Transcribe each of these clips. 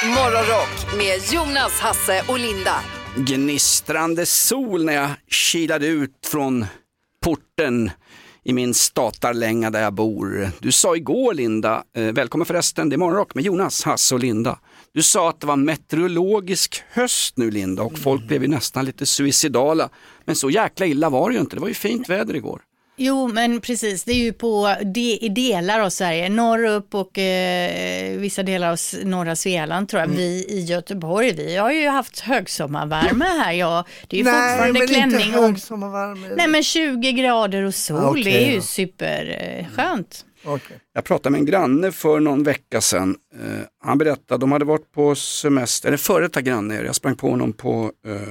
Morgonrock med Jonas, Hasse och Linda. Gnistrande sol när jag kilade ut från porten i min statarlänga där jag bor. Du sa igår, Linda, välkommen förresten, det är Morgonrock med Jonas, Hasse och Linda. Du sa att det var meteorologisk höst nu, Linda, och folk blev ju nästan lite suicidala. Men så jäkla illa var det ju inte, det var ju fint väder igår. Jo, men precis. Det är ju i delar av Sverige. Norr upp och vissa delar av norra Svealand tror jag. Vi i Göteborg, vi har ju haft högsommarvärme här. Ja, det är ju fortfarande klänning. Inte högsommarvärme. Nej, men 20 grader och sol, det är ju superskönt. Okay. Jag pratade med en granne för någon vecka sedan. Han berättade, de hade varit på semester, eller före detta granne, jag sprang på honom på,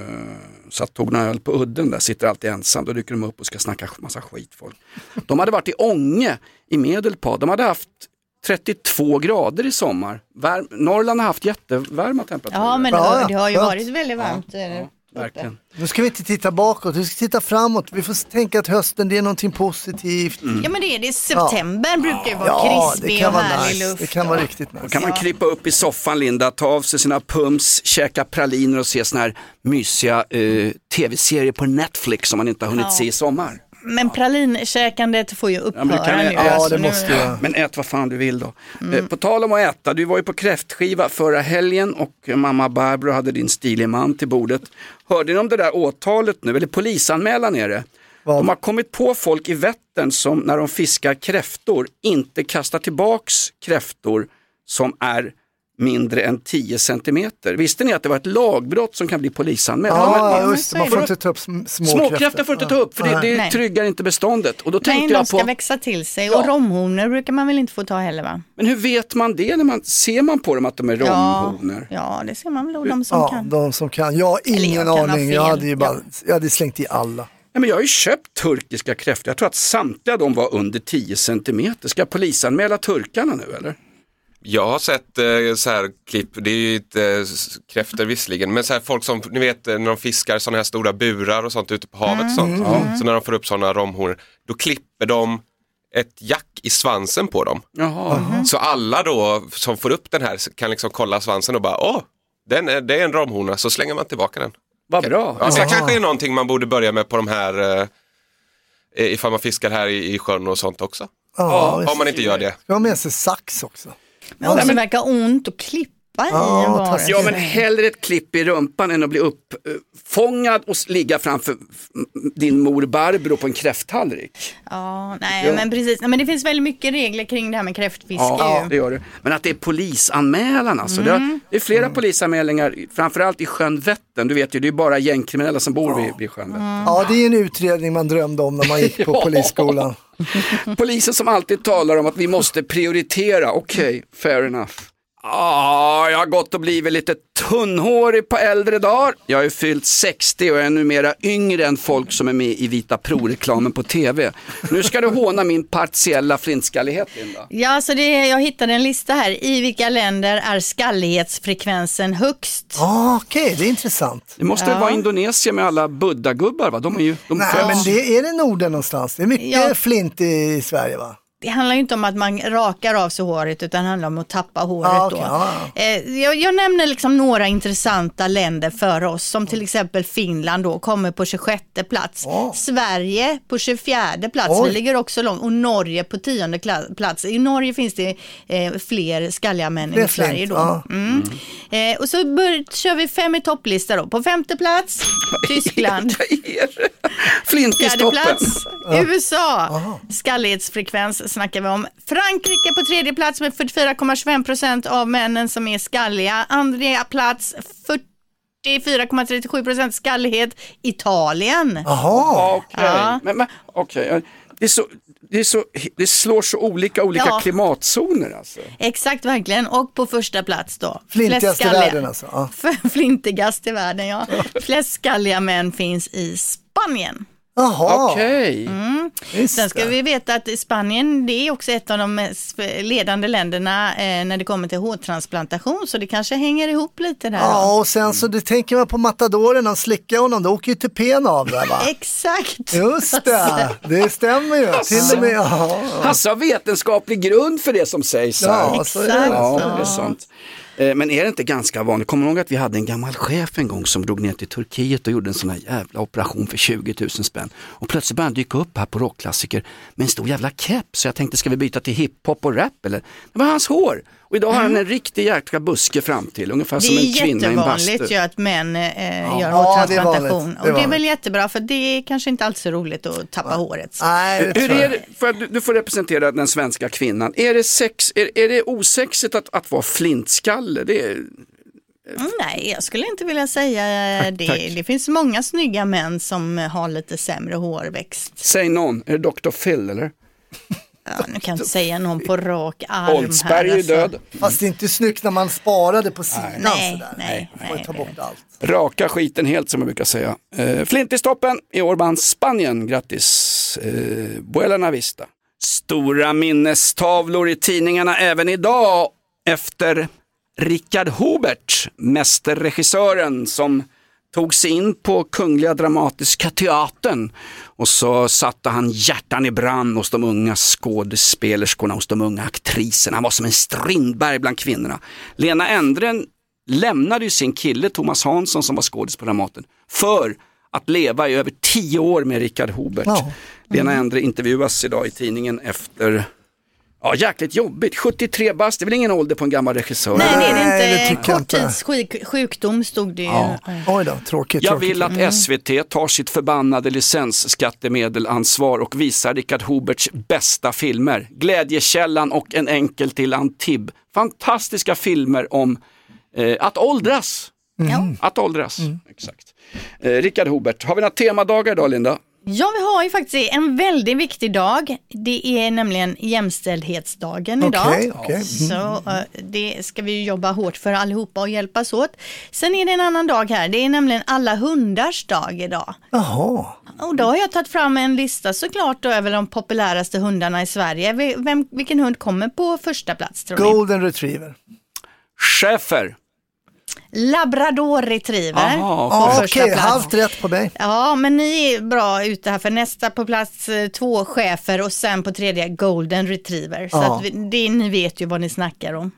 tog några öl på udden där, sitter alltid ensam, då dyker de upp och ska snacka massa skit folk. De hade varit i Ånge i Medelpad, de hade haft 32 grader i sommar. Norrland har haft jättevarma temperaturer. Ja, men det har ju varit väldigt varmt. Verkligen. Nu ska vi inte titta bakåt, vi ska titta framåt. Vi får tänka att hösten, det är någonting positivt. Ja, men det är september brukar ju vara krispig och härlig luft. Det kan vara riktigt nice. Då kan man krypa upp i soffan, Linda, ta av sig sina pums, käka praliner och se såna här mysiga tv-serier på Netflix som man inte har hunnit se i sommar. Men pralinkäkandet får ju upphöra nu. Ja, det måste jag. Men ät vad fan du vill då. På tal om att äta, du var ju på kräftskiva förra helgen och mamma Barbro hade din stilig man till bordet. Hörde ni om det där åtalet nu, eller polisanmälan är det? Vad? De har kommit på folk i Vättern som när de fiskar kräftor inte kastar tillbaks kräftor som är mindre än 10 centimeter. Visste ni att det var ett lagbrott som kan bli polisanmäld? Ja, just det. Man får inte ta upp småkräftor får inte ta upp, för det tryggar inte beståndet. Och då tänkte jag de ska växa till sig. Och romhonor brukar man väl inte få ta heller, va? Men hur vet man det? Ser man på dem att de är romhonor? Ja, det ser man väl, de som kan. De som kan. Jag har ingen aning. Jag hade slängt i alla. Ja, men jag har ju köpt turkiska kräftor. Jag tror att samtliga de var under 10 centimeter. Ska polisanmäla turkarna nu, eller? Jag har sett så här klipp, det är ju inte kräftor visserligen, men så här folk som, ni vet när de fiskar sådana här stora burar och sånt ute på havet och sånt. Så när de får upp sådana romhonor, då klipper de ett jack i svansen på dem. Så alla då som får upp den här kan liksom kolla svansen och bara, det är en romhona, så slänger man tillbaka den. Vad bra. Ja, så det kanske är någonting man borde börja med på de här, ifall man fiskar här i sjön och sånt också. Om man inte gör det. Jag har med sig sax också. Men också verkar ont att klippa i en vara. Ja, men hellre ett klipp i rumpan än att bli uppfångad och ligga framför din mor Barbro på en kräfttallrik. Men precis. Men det finns väldigt mycket regler kring det här med kräftfiske. Ja, det gör det. Men att det är polisanmälan alltså. Det är flera polisanmälningar, framförallt i sjön Vättern. Du vet ju, det är bara gängkriminella som bor vid sjön Vättern. Ja, det är en utredning man drömde om när man gick på polisskolan. Polisen som alltid talar om att vi måste prioritera. Okej, fair enough. Jag har gått och blivit lite tunnhårig på äldre dagar. Jag har ju fyllt 60 och är numera yngre än folk som är med i Vita Pro-reklamen på tv. Nu ska du håna min partiella flintskallighet, Linda. Ja, så jag hittade en lista här. I vilka länder är skallighetsfrekvensen högst? Okej, det är intressant. Det måste vara Indonesien med alla buddha-gubbar, va? Nej, men det är det Norden någonstans. Det är mycket flint i Sverige, va? Det handlar ju inte om att man rakar av sig håret, utan det handlar om att tappa håret då. Jag nämner liksom några intressanta länder för oss, som till exempel Finland då kommer på 26:e plats. Sverige på 24:e plats, vi ligger också långt, och Norge på 10:e plats. I Norge finns det fler skalliga män än i Sverige då. Och så kör vi 5 i topplista då. På 5:e plats, Tyskland. Flintistoppen. 4:e plats, USA. Skallighetsfrekvens snackar vi om. Frankrike på 3:e plats med 44,25% av männen som är skalliga. Andra plats 44,37% skallighet. Italien. Okej. Det slår så olika klimatzoner alltså. Exakt, verkligen. Och på första plats då. Flintigast i världen alltså. Flintigast i världen, ja. Flest skalliga män finns i Spanien. Okej. Sen ska vi veta att Spanien, det är också ett av de mest ledande länderna när det kommer till hårtransplantation, så det kanske hänger ihop lite där. Ja, och sen så det tänker man på matadoren, han slickar honom, då åker ju tupén av där, va? Exakt. Just det stämmer ju. Till och med, Hasse har vetenskaplig grund för det som sägs här. Ja, exakt. Ja, det är sant. Men är det inte ganska vanligt? Kommer du ihåg att vi hade en gammal chef en gång som drog ner till Turkiet och gjorde en sån här jävla operation för 20 000 spänn. Och plötsligt började han dyka upp här på rockklassiker med en stor jävla keps. Så jag tänkte, ska vi byta till hiphop och rap? Eller? Det var hans hår. Och idag har han en riktig jäkla buske fram till, ungefär som en kvinna i en bastu. Det är jättevanligt ju att män gör hårtransplantation. Och det är väl jättebra, för det är kanske inte alls så roligt att tappa håret. Nej, hur är det, du får representera den svenska kvinnan. Är det osexigt att vara flintskalle? Nej, jag skulle inte vilja säga det. Tack. Det finns många snygga män som har lite sämre hårväxt. Säg någon, är det Dr. Phil eller? Ja, nu kan jag inte säga någon på rak arm. Oldsberg är död. Fast det är inte snyggt när man sparade på sidan. Nej. Får ta bort allt. Raka skiten helt, som jag brukar säga. Flintistoppen i Orban, Spanien. Grattis. Buena vista. Stora minnestavlor i tidningarna även idag efter Richard Hubert, mästerregissören som tog sig in på Kungliga Dramatiska Teatern, och så satte han hjärtan i brand hos de unga skådespelerskorna, hos de unga aktriserna. Han var som en Strindberg bland kvinnorna. Lena Endre lämnade ju sin kille Thomas Hansson, som var skådis på Dramaten, för att leva i över 10 år med Richard Hubert. Lena Endre intervjuas idag i tidningen efter... Ja, jäkligt jobbigt. 73 bast, det är väl ingen ålder på en gammal regissör? Nej, det är inte. Korttidssjukdom stod det ju. Ja. Oj då, tråkigt. Jag vill att SVT tar sitt förbannade licensskattemedelansvar och visar Richard Huberts bästa filmer. Glädjekällan och En enkel till Antibes. Fantastiska filmer om att åldras. Att åldras, exakt. Richard Hubert, har vi några temadagar idag, Linda? Ja, vi har ju faktiskt en väldigt viktig dag. Det är nämligen jämställdhetsdagen idag. Okay. Så det ska vi jobba hårt för allihopa och hjälpas åt. Sen är det en annan dag här. Det är nämligen alla hundars dag idag. Jaha. Och då har jag tagit fram en lista såklart då över de populäraste hundarna i Sverige. Vilken hund kommer på första plats, tror ni? Golden Retriever. Schäfer. Labrador Retriever. Okej, halvt rätt på dig. Ja, men ni är bra ute här, för nästa på plats 2 schäfer och sen på 3 Golden Retriever. Så att ni vet ju vad ni snackar om.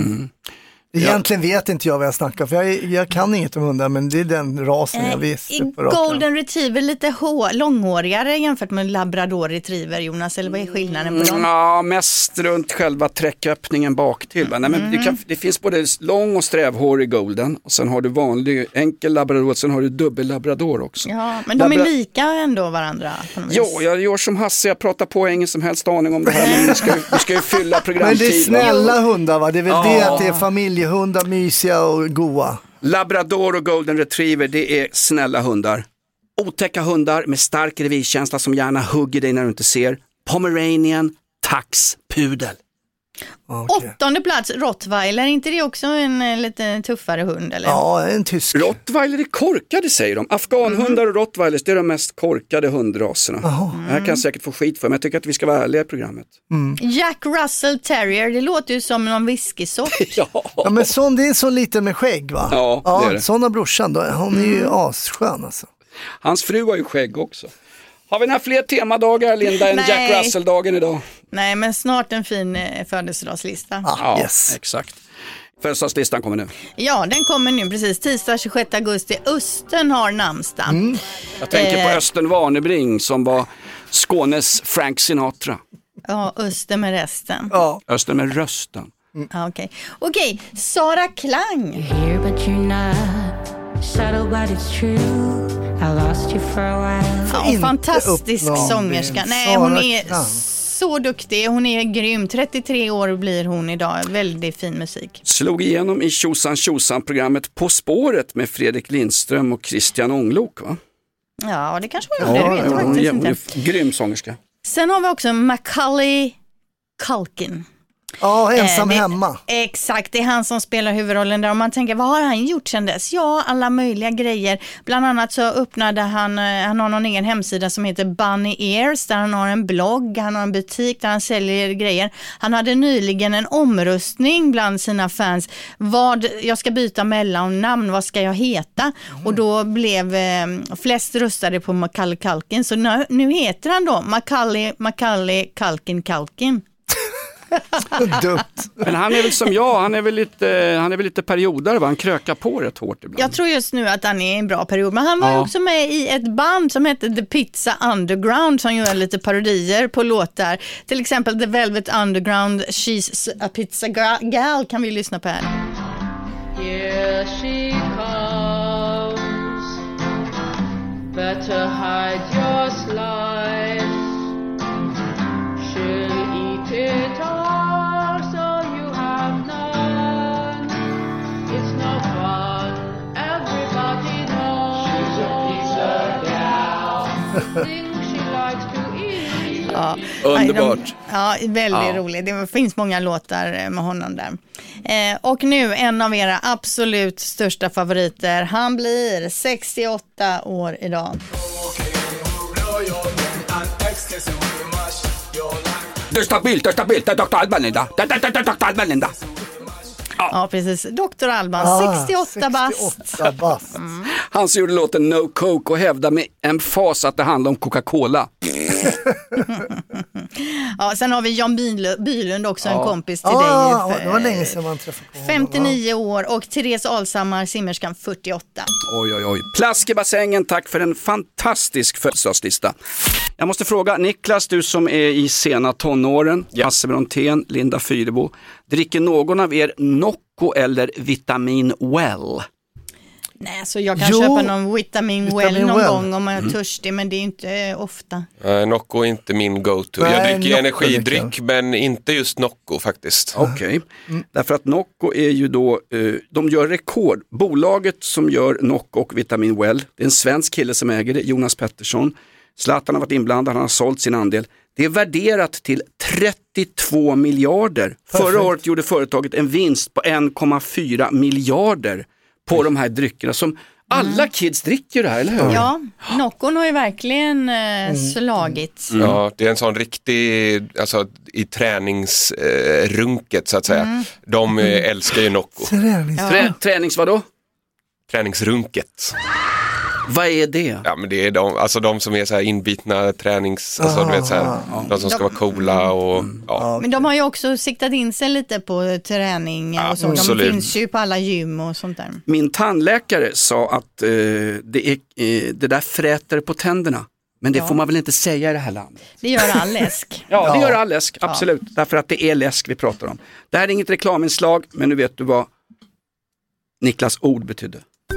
Egentligen vet inte jag vad jag snackar, för jag kan inget om hundar, men det är den rasen jag visste på raken. Golden Retriever lite långhårigare jämfört med Labrador Retriever, Jonas, eller vad är skillnaden på dem? Ja, mest runt själva träcköppningen bak till. Nej, men det finns både lång och strävhårig Golden, och sen har du vanlig enkel Labrador, och sen har du dubbel Labrador också. Ja, men de är lika ändå varandra på något vis. Jo, jag gör som Hasse, jag pratar på ingen som helst aning om det här, men vi ska ju fylla programtiden. Men det är snälla hundar, va? Det är väl det att det är familjehundar, mysiga och goa. Labrador och Golden Retriever, det är snälla hundar. Otäcka hundar med stark revirkänsla som gärna hugger dig när du inte ser. Pomeranian, tax, pudel. Okay. 8:e plats, Rottweiler. Är inte det också en lite tuffare hund? Eller? Ja, en tysk. Rottweiler är korkade, säger de. Afghanhundar och Rottweilers, det är de mest korkade hundraserna. Det här kan jag säkert få skit för, men jag tycker att vi ska vara ärliga i programmet. Jack Russell Terrier, det låter ju som någon whiskysort. Ja, men det är så liten med skägg, va? Ja, det är det. Sådana brorsan då, hon är ju asskön alltså. Hans fru har ju skägg också. Har vi några fler temadagar, Linda, än Jack Russell-dagen idag? Nej, men snart en fin födelsedagslista. Yes. Exakt. Födelsedagslistan kommer nu. Ja, den kommer nu precis. Tisdag 26 augusti. Östen har namnsdag. Jag tänker på Östen Warnerbring som var Skånes Frank Sinatra. Ja, Östen med resten. Ja. Östen med rösten. Okej, Sara Klang. Here but you're not, subtle but it's true. I lost you for a while. Fantastisk sångerska. Nej, hon är så duktig. Hon är grym. 33 år blir hon idag. Väldigt fin musik. Slog igenom i Tjosan-programmet På spåret med Fredrik Lindström och Christian Ånglok, va? Ja, det kanske hon gjorde. Det vet jag faktiskt inte. Grym sångerska. Sen har vi också Macaulay Culkin. Ja, ensam hemma. Exakt, det är han som spelar huvudrollen där. Och man tänker, vad har han gjort sedan dess? Ja, alla möjliga grejer. Bland annat så öppnade han har någon egen hemsida som heter Bunny Ears, där han har en blogg, han har en butik där han säljer grejer. Han hade nyligen en omröstning bland sina fans. Jag ska byta mellannamn, vad ska jag heta? Och då blev flest röstade på Macaulay Culkin. Så nu heter han då Macaulay Culkin. Dumt. Men han är väl som jag, han är väl lite periodare, va? Han krökar på rätt hårt ibland. Jag tror just nu att han är i en bra period, men han var ju också med i ett band som heter The Pizza Underground som gör lite parodier på låtar. Till exempel The Velvet Underground, She's a Pizza Gal kan vi lyssna på här. Here she comes, better hide your slice. She'll eat it all, so you have none. It's no fun, everybody knows. She's a pizza gal. Things she likes to eat. Ja, Underbart. Ja, väldigt roligt. Det finns många låtar med honom där. Och nu en av era absolut största favoriter. Han blir 68 år idag. Det är stabilt, Dr. Alban. Ja, precis. Dr. Alban, 68 bast. Han som gjorde låten No Coke och hävdar med emfas att det handlar om Coca-Cola. Ja, sen har vi Jan Bylund också, en kompis till dig. Det var länge sedan man träffade på honom. 59 år och Therese Alshammar, simmerskan, 48. Oj. Plask i bassängen, tack för en fantastisk födelsedagslista. Jag måste fråga, Niklas, du som är i sena tonåren, Hasse Brontén, Linda Fyrebo, dricker någon av er Nocco eller Vitamin Well? Nej, så jag kan köpa någon Vitamin Well någon gång om jag är törstig, men det är inte ofta. Nocco är inte min go-to. Jag dricker energidryck, men inte just Nocco faktiskt. Okej. Därför att Nocco är ju då, de gör rekord. Bolaget som gör Nocco och Vitamin Well, det är en svensk kille som äger det, Jonas Pettersson. Zlatan har varit inblandad, han har sålt sin andel. Det är värderat till 32 miljarder. Perfekt. Förra året gjorde företaget en vinst på 1,4 miljarder på de här dryckerna som alla kids dricker det här, eller hur? Ja, Noccon har ju verkligen slagit. Ja, det är en sån riktig, alltså i träningsrunket så att säga. De älskar ju Nocco. Tränings vadå? Träningsrunket. Vad är det? Ja, men det är de som är så här inbitna tränings, alltså du vet så här, de som ska vara coola och Men de har ju också siktat in sig lite på träning och så. De finns ju på alla gym och sånt där. Min tandläkare sa att det där fräter på tänderna. Men det får man väl inte säga i det här landet? Det gör all läsk. Ja, det gör all läsk, absolut. Därför att det är läsk vi pratar om. Det här är inget reklaminslag, men nu vet du vad Niklas ord betydde.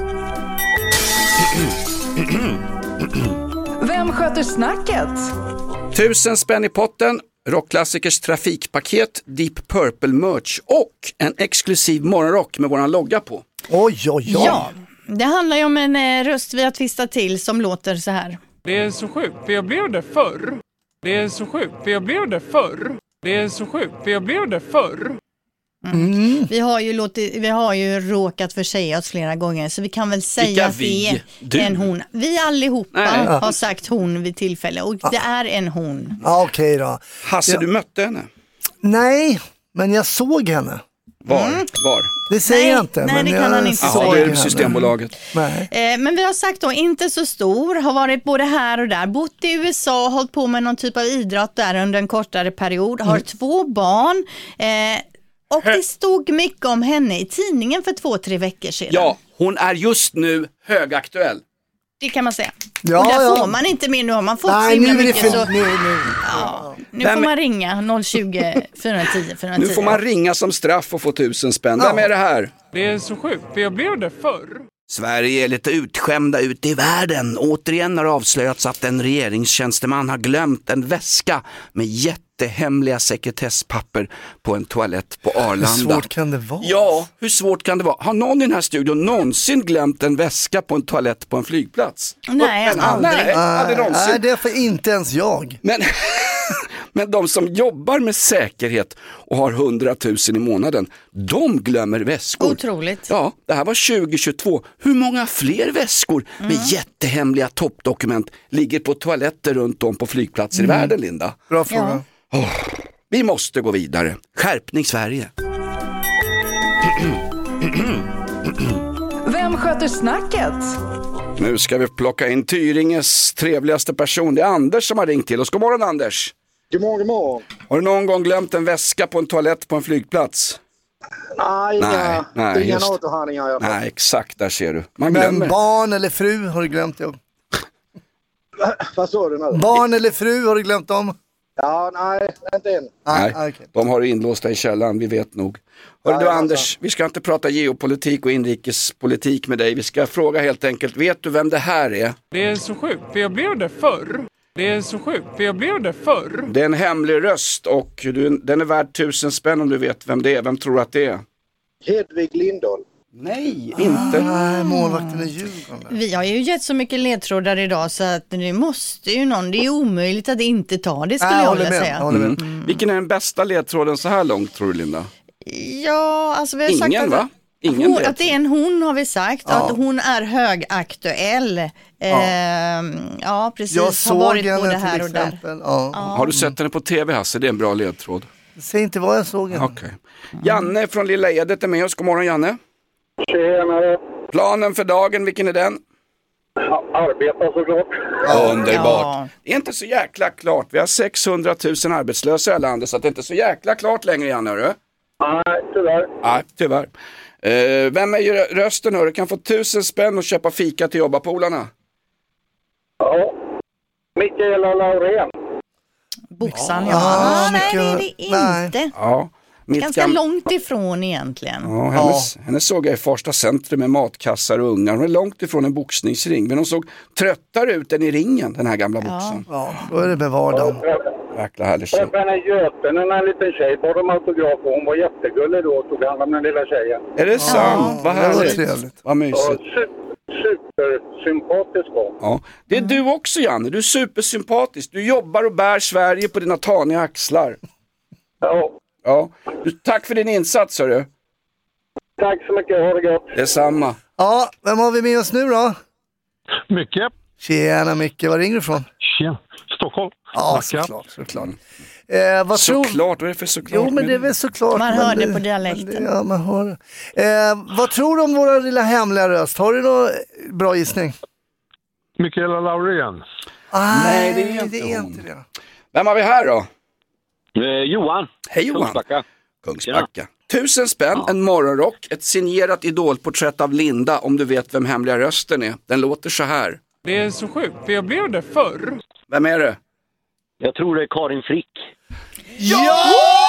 Vem sköter snacket? 1000 spänn i potten, rockklassikers trafikpaket, Deep Purple merch och en exklusiv morgonrock med våran logga på. Oj. Ja, det handlar ju om en röst vi har twistat till som låter så här. Det är så sjukt, för jag blev det förr. Det är så sjukt, för jag blev det förr. Det är så sjukt, för jag blev det förr. Vi har ju råkat försäga oss flera gånger, så vi kan väl säga att det är en hon. Vi allihopa har sagt hon vid tillfälle och det är en hon. Okej då. Hasse, du mötte henne? Nej, men jag såg henne. Var? Det säger jag inte. Nej, men det kan han inte säga. Det är Systembolaget. Men vi har sagt då, inte så stor, har varit både här och där, bott i USA, hållit på med någon typ av idrott där under en kortare period, har 2 barn. Och det stod mycket om henne i tidningen för 2-3 veckor sedan. Ja, hon är just nu högaktuell. Det kan man säga. Ja, och där får man inte mer, nu har man fått så himla mycket. Nu får man ringa 020 410 410. Nu får man ringa som straff och få 1000 spänn. Vem är det här? Det är så sjukt, för jag blev det förr. Sverige är lite utskämda ute i världen. Återigen har avslöjats att en regeringstjänsteman har glömt en väska med jättehemliga sekretesspapper på en toalett på Arlanda. Hur svårt kan det vara? Ja, hur svårt kan det vara? Har någon i den här studion någonsin glömt en väska på en toalett på en flygplats? Nej, aldrig. Aldrig någonsin. Nej, det är för inte ens jag. Men de som jobbar med säkerhet och har 100 000 i månaden, de glömmer väskor. Otroligt. Ja, det här var 2022. Hur många fler väskor med jättehemliga toppdokument ligger på toaletter runt om på flygplatser i världen, Linda? Bra fråga. Vi måste gå vidare. Skärpning Sverige. Vem sköter snacket? Nu ska vi plocka in Tyringes trevligaste person. Det är Anders som har ringt till oss. God morgon, Anders. God morgon. Har du någon gång glömt en väska på en toalett på en flygplats? Nej, inga återhandlingar. Nej, exakt, där ser du. Men barn eller fru, har du glömt det? Vad sa du nu? Barn eller fru, har du glömt dem? Ja, nej, inte än. Nej, okay. De har inlåsta i källaren, vi vet nog. Hörru du Anders, vi ska inte prata geopolitik och inrikespolitik med dig. Vi ska fråga helt enkelt, vet du vem det här är? Det är så sjukt, för jag blev det förr. Det är så sjukt, för jag blev det förr. Det är en hemlig röst och den är värd 1000 spänn om du vet vem det är. Vem tror att det är? Hedvig Lindahl. Nej, inte. Nej, målvakten är Djurgården. Vi har ju gett så mycket ledtrådar idag så att det måste ju någon, det är omöjligt att inte ta det skulle jag vilja säga. Vilken är den bästa ledtråden så här långt tror du, Linda? Ja, alltså vi har ingen, sagt va? Att det är en hon har vi sagt, att hon är högaktuell. Ja, precis. Jag såg har varit henne både här till exempel. och där. Ja. Har du sett henne på tv, Hasse? Det är en bra ledtråd. Säg inte vad jag såg henne. Okay. Janne från Lilla Edet är med oss. God morgon, Janne. Tjenare. Planen för dagen, vilken är den? Arbeta såklart. Underbart. Ja. Det är inte så jäkla klart. Vi har 600 000 arbetslösa i hela landet, så det är inte så jäkla klart längre, Janne, hörru. Nej, tyvärr. Nej, tyvärr. Vem är rösten, hörru? Kan få 1000 spänn och köpa fika till jobbarpolarna. Ja. Mikaela Laurén. Boxan, nej, det är det inte. Ja. Ganska långt ifrån egentligen. Ja, hennes såg jag i Farsta centrum med matkassar och ugnar. Hon är långt ifrån en boxningsring, men hon såg tröttare ut än i ringen, den här gamla boxen. Ja, då är det med vardagen. Jäkla härlig tjej. Träffade henne i Göten, en liten tjej, bad om autograf och hon var jättegullig då och tog hand om den lilla tjejen. Är det sant? Vad härligt. Trevligt. Vad mysigt. Supersympatisk var. Ja. Det är du också, Janne. Du är supersympatisk. Du jobbar och bär Sverige på dina taniga axlar. Ja. Tack för din insats, hörru. Tack så mycket, ha det gott. Detsamma. Ja, vem har vi med oss nu då? Micke. Tjena Micke, var ringer du ifrån? Tjena, Stockholm. Ja, såklart. Såklart, vad är det för såklart? Jo, men det är väl såklart. Man hör det på dialekten. Ja, man hör det. Vad tror du om våra lilla hemliga röst? Har du någon bra gissning? Mikaela Laurén. Nej, det är inte det. Vem har vi här då? Johan. Hej Johan. Kungsbacka. 1000 spänn, en morgonrock, ett signerat idolporträtt av Linda, om du vet vem hemliga rösten är. Den låter så här. Det är så sjukt, för jag blev det förr. Vem är det? Jag tror det är Karin Frick. Ja!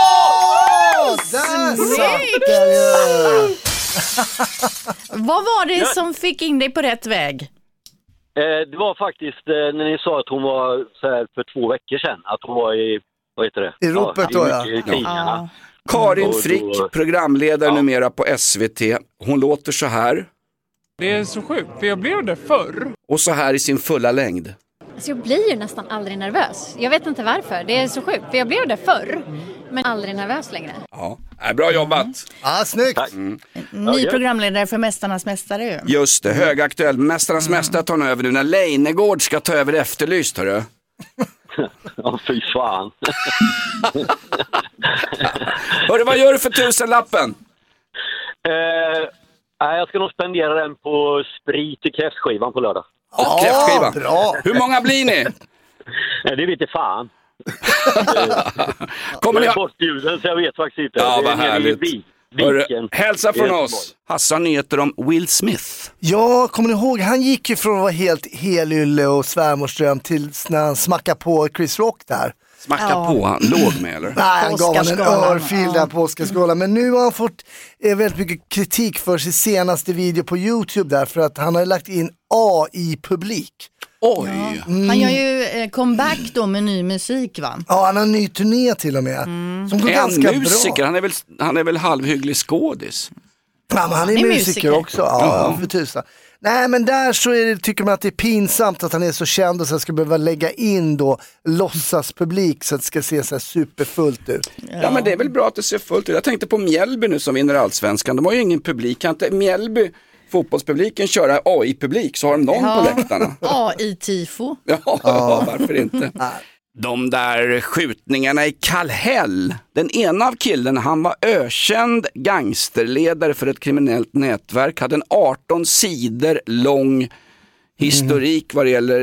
Där satt det ju! Vad var det som fick in dig på rätt väg? Det var faktiskt när ni sa att hon var så här för 2 veckor sedan. Att hon var i, vad heter det? I ropet då, i tidningarna. Karin Frick, programledare numera på SVT. Hon låter så här. Det är så sjukt, för jag blev det förr. Och så här i sin fulla längd. Alltså jag blir ju nästan aldrig nervös. Jag vet inte varför. Det är så sjukt, för jag blev det förr. Men aldrig nervös längre. Ja, bra jobbat. Ja, snyggt. Ny programledare för Mästarnas mästare ju. Just det, högaktuell. Mästarnas mästare tar över nu när Leinegård ska ta över Efterlyst, hörru. Ja, fy fan. Hörru, vad gör du för 1000-lappen? Jag ska nog spendera den på sprit i kräftskivan på lördag. Kräftskiva. Bra. Hur många blir ni? Det vet inte fan. Kommer jag ni är bortbjuden så jag vet faktiskt inte. Ja, vad härligt. Viken. Hälsa från oss. Hasse har nyheter om Will Smith. Ja, kommer ni ihåg? Han gick ju från att vara helt helylle och svärmorsdröm till när han smackade på Chris Rock där. Smacka på, han låg med eller? Nej, han gav han en örfil där på Oscarsgalan. Men nu har han fått väldigt mycket kritik för sin senaste video på YouTube där, för att han har lagt in AI-publik. Oj! Han gör ju comeback då med ny musik, va? Ja, han har en ny turné till och med. Som går ganska musiker, bra. Han är väl halvhygglig skådis? Ja, men han är musiker också. Ja, för tusan. Nej, men där så tycker man att det är pinsamt att han är så känd och så ska behöva lägga in då låtsaspublik så att det ska se så här superfullt ut. Ja, men det är väl bra att det ser fullt ut. Jag tänkte på Mjällby nu som vinner Allsvenskan. De har ju ingen publik. Kan inte Mjällby, fotbollspubliken, köra AI-publik så har de någon på läktarna? AI-tifo. Ja, varför inte? De där skjutningarna i Kallhäll. Den ena av killen, han var ökänd gangsterledare för ett kriminellt nätverk. Hade en 18 sidor lång historik vad det gäller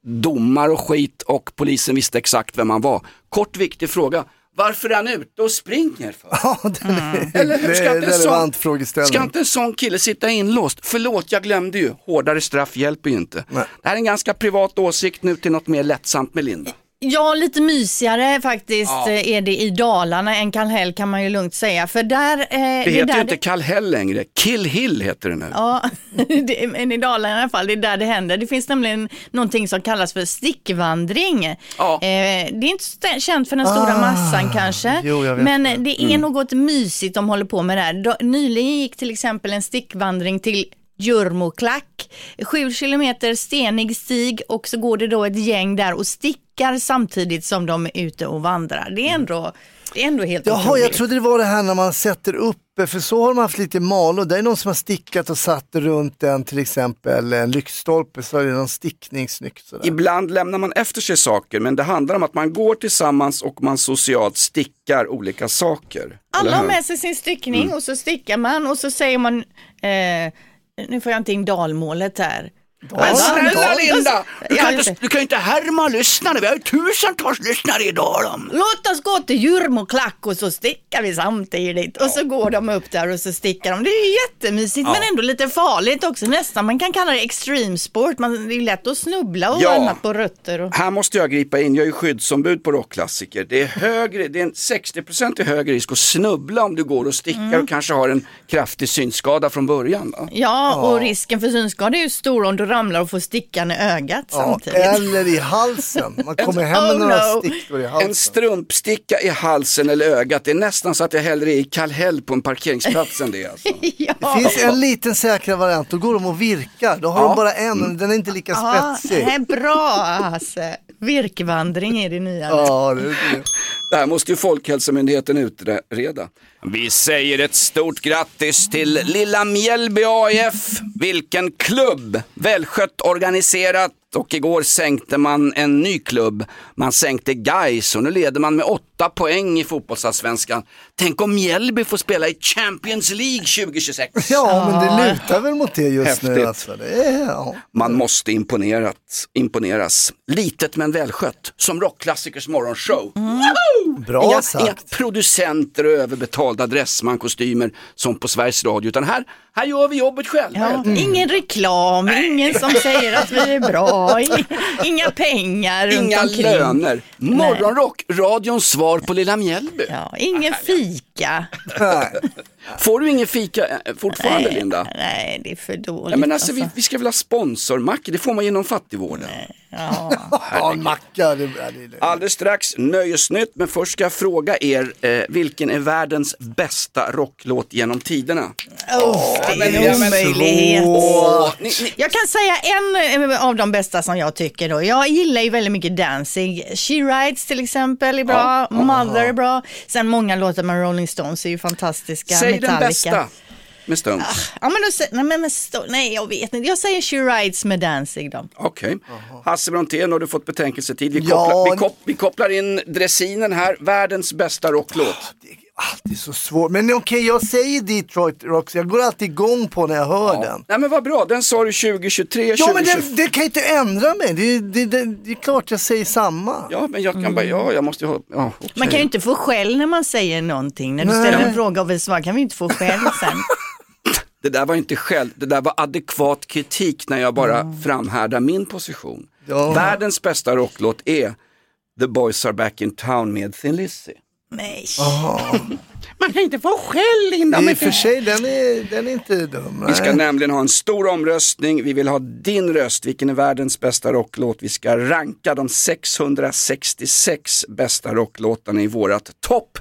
domar och skit och polisen visste exakt vem han var. Kort viktig fråga. Varför är han ute och springer för? Ja, Eller hur ska inte relevant frågeställning. Ska inte en sån kille sitta inlåst? Förlåt, jag glömde ju. Hårdare straff hjälper ju inte. Nej. Det här är en ganska privat åsikt, nu till något mer lättsamt med Linda. Ja, lite mysigare faktiskt är det i Dalarna än Kallhäll, kan man ju lugnt säga. För där, det heter ju inte Kallhäll längre, Kill Hill heter det nu. Ja, men i Dalarna i alla fall, det är där det händer. Det finns nämligen någonting som kallas för stickvandring. Ja. Det är inte känt för den stora massan kanske, men det är något mysigt de håller på med där. Nyligen gick till exempel en stickvandring till Jurmoklack, 7 kilometer stenig stig, och så går det då ett gäng där och stickar samtidigt som de är ute och vandrar. Det är ändå helt otroligt. Jag trodde det var det här när man sätter upp, för så har man haft lite mal och det är någon som har stickat och satt runt en, till exempel en lyktstolpe, så är det någon stickningsnyckt sådär. Ibland lämnar man efter sig saker, men det handlar om att man går tillsammans och man socialt stickar olika saker. Alla har med sig sin stickning och så stickar man och så säger man nu får jag inte in dalmålet här. Men snälla Linda, du kan inte härma lyssnare. Vi har ju tusentals lyssnare idag. Låt oss gå till Jurmoklack och så stickar vi samtidigt. Och så går de upp där och så stickar de. Det är ju jättemysigt men ändå lite farligt också nästan. Man kan kalla det extreme sport. Det är lätt att snubbla och hamna på rötter. Och... Här måste jag gripa in. Jag är ju skyddsombud på rockklassiker. Det är en 60% högre risk att snubbla om du går och stickar och kanske har en kraftig synskada från början. Va? Ja, och risken för synskada är ju stor om du ramlar och får stickan i ögat samtidigt. Eller i halsen. Man kommer hem med några stickor i halsen. En strumpsticka i halsen eller ögat. Det är nästan så att jag hellre är i Kallhäll på en parkeringsplats än det. Alltså. Det finns en liten säkrare variant. Då går de och virkar. Då har de bara en och den är inte lika spetsig. Det är bra alltså. Virkvandring är det nya. Ja, det är det. Det här måste ju Folkhälsomyndigheten utreda. Vi säger ett stort grattis till Lilla Mjällby AIF. Vilken klubb! Välskött, organiserat, och igår sänkte man en ny klubb. Man sänkte Gais och nu leder man med 8 poäng i fotbollsallsvenskan. Tänk om Mjällby får spela i Champions League 2026. Ja, men det lutar väl mot det just häftigt. Nu. Alltså. Man måste imponeras. Litet men välskött. Som rockklassikers morgonshow. Bra sagt. Inga producenter och överbetalda dressmankostymer som på Sveriges Radio. Utan här gör vi jobbet själv. Ja, ingen reklam, ingen som säger att vi är bra. Inga pengar runt inga omkring. Löner. Morgonrock, radions svar på Lilla Mjällby. Ja, ingen fika. Får du ingen fika fortfarande, Linda? Nej, det är för dåligt. Ja, men alltså, vi ska väl ha sponsormackor, det får man genom fattigvården. Ja, macka. Alldeles strax nöjesnytt, men först ska jag fråga er, vilken är världens bästa rocklåt genom tiderna? Det är en omöjlighet. Jag kan säga en av de bästa som jag tycker då. Jag gillar ju väldigt mycket Danzig. She Rides till exempel är bra. Mother är bra. Sen många låtar med Rolling Stones är ju fantastiska. Säg Metallica. den bästa med Stones. Nej, jag vet inte. Jag säger She Rides med Danzig då. Okej. Hasse Brontén, har du fått betänkelsetid? Vi kopplar in dressinen här. Världens bästa rocklåt. Alltid så svårt. Men okej, jag säger Detroit Rocks. Jag går alltid igång på när jag hör den. Nej, men vad bra. Den sa du 2023, Ja, 2024. men det kan inte ändra mig. Det är klart jag säger samma. Ja, men jag kan bara, jag måste ha... Ja, okay. Man kan ju inte få skäll när man säger någonting. När du ställer en fråga och vill svara kan vi inte få skäll sen. Det där var inte skäll. Det där var adekvat kritik när jag bara framhärdar min position. Ja. Världens bästa rocklåt är The Boys Are Back in Town med Thin Lizzy. Nej. Man kan inte få skäll innan. I och för sig, den är inte dum. Vi ska nämligen ha en stor omröstning. Vi vill ha din röst. Vilken är världens bästa rocklåt? Vi ska ranka de 666 bästa rocklåtarna i vårat topp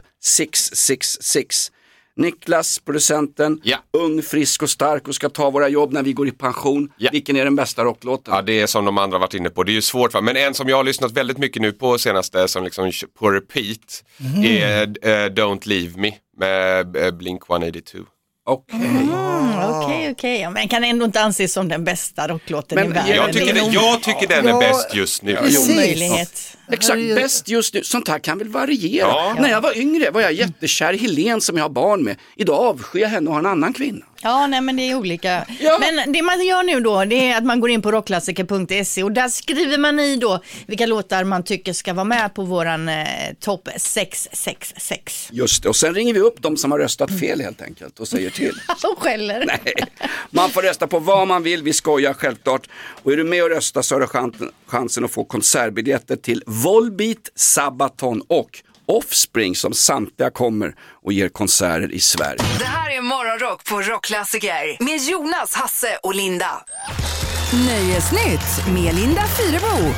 666. Niklas, producenten, ung, frisk och stark och ska ta våra jobb när vi går i pension. Vilken är den bästa rocklåten? Ja, det är som de andra varit inne på. Det är ju svårt, va? Men en som jag har lyssnat väldigt mycket nu på senaste, som liksom på repeat, är Don't Leave Me med Blink 182. Okej. Men kan ändå inte anses som den bästa rocklåten i världen. Jag tycker den är bäst just nu. Möjlighet. Exakt, bäst just nu. Sånt här kan väl variera. Ja. När jag var yngre var jag jättekär i Helene som jag har barn med. Idag avskyr jag henne och har en annan kvinna. Ja, nej men det är olika. Ja. Men det man gör nu då, det är att man går in på rockklassiker.se och där skriver man i då vilka låtar man tycker ska vara med på våran topp 666. Just det, och sen ringer vi upp de som har röstat fel helt enkelt och säger till. Och skäller. Nej, man får rösta på vad man vill, vi skojar självklart. Och är du med och röstar så har du chansen att få konsertbiljetter till Volbeat, Sabaton och Offspring som samtliga kommer och ger konserter i Sverige. Det här är Morgonrock på Rockklassiker med Jonas, Hasse och Linda. Nöjesnytt med Linda Fyrebo.